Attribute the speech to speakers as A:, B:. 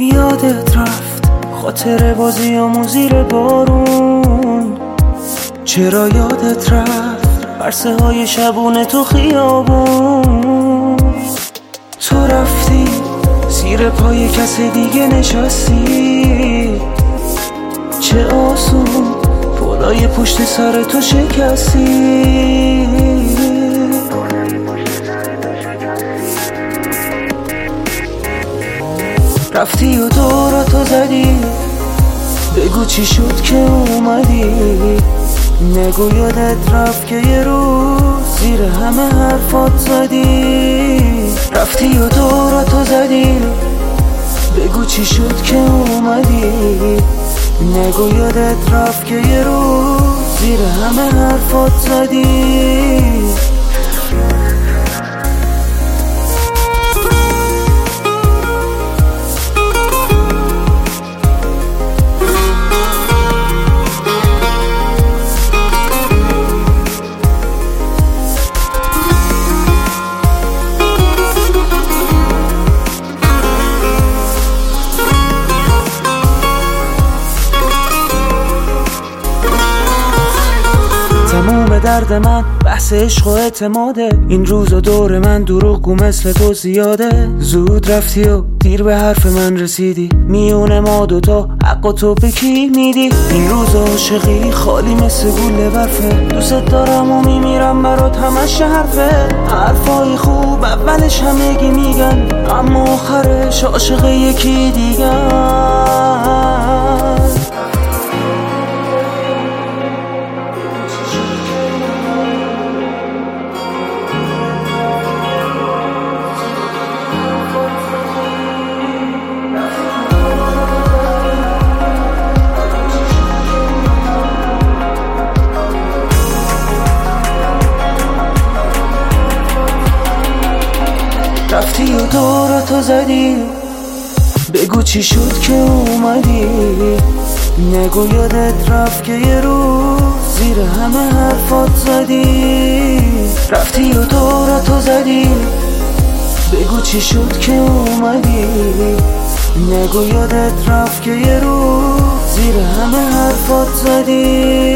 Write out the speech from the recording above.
A: یادت رفت خاطر بازیامون زیر بارون؟ چرا یادت رفت عرصه های شبونه تو خیابون؟ تو رفتی زیر پای کس دیگه نشستی، چه آسون بالای پشت سر تو شکستی. رفتی و دوراتو زدی، بگو چی شد که اومدی. نگو یادت رفت که یه روز زیر همه حرفات زدی. رفتی و دوراتو زدی، بگو چی شد که اومدی. نگو یادت رفت که یه روز زیر همه حرفات زدی. تموم درد من بحث عشق و اعتماده. این روزا دور من دروغگو مثل تو زیاده. زود رفتی و دیر به حرف من رسیدی، میونه ما دوتا حق تو به کی میدی؟ این روزا عاشقی خالی مثل گوله برفه. دوست دارم و میمیرم برات همش حرفه. حرفای خوب اولش همگی میگن، اما آخرش عاشق یکی دیگر. رفتی و دوراتو زدی، بگو چی شد که اومدی. نگو یادت رفت که یه روز زیر همه حرفات زدی. رفتی و دوراتو زدی، بگو چی شد که اومدی. نگو یادت رفت که یه روز زیر همه حرفات زدی.